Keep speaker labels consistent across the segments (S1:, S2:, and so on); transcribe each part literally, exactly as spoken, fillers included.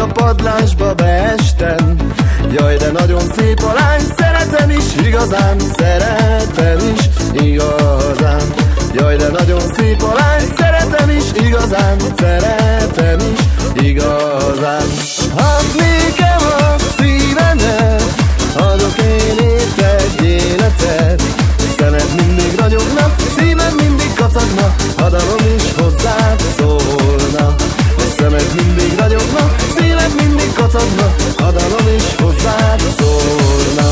S1: a padlásba beestem. Jaj, de nagyon szép a lány, szeretem is igazán, szeretem is igazán. Jaj, de nagyon szép a lány, szeretem is igazán, szeretem is igazán. Hát nékem a szívemet, adok én ért egy életet. Szemed mindig ragyogna, szíved mindig kacagna, a dalom is hozzád szólna. Szemed mindig ragyogna, szíved mindig kacagna, a dalom is hozzád szólna.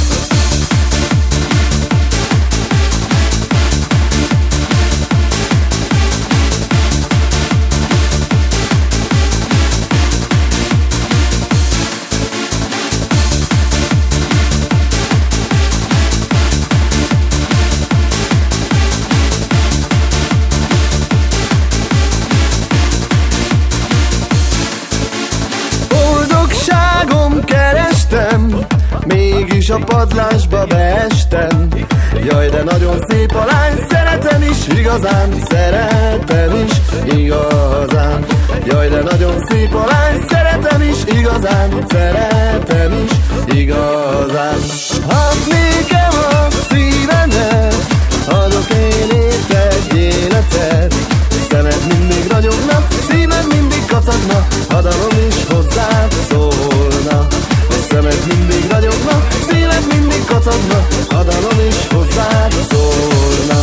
S1: Mégis a padlásba beestem. Jaj, de nagyon szép a lány, szeretem is igazán, szeretem is igazán. Jaj, de nagyon szép a lány, szeretem is igazán, szeretem is igazán. Hát nékem a szívemet, adok én ért egy életet. Szemed mindig ragyogna, szíved mindig kacagna, a dalom is hozzád szólna. Szemed mindig ragyogna, szíved mindig kacagna, a dalom is hozzád szólna.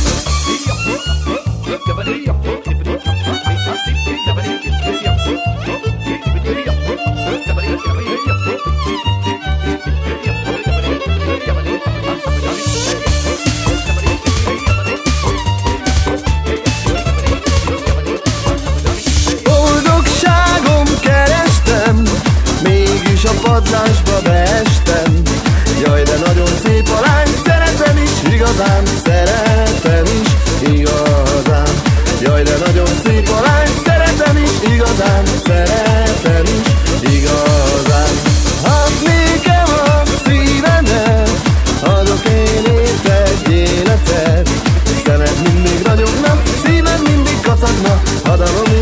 S1: Boldogságom kerestem, mégis a padlásba beestem. Jaj, de nagyon szép a lány, szeretem is igazán, szeretem is igazán. Jaj, de nagyon szép a lány, szeretem is igazán, szeretem is igazán. Hát nékem a szívemet, adok én ért egy életet. Szemed mindig ragyogna, szíved mindig kacagna, a dalom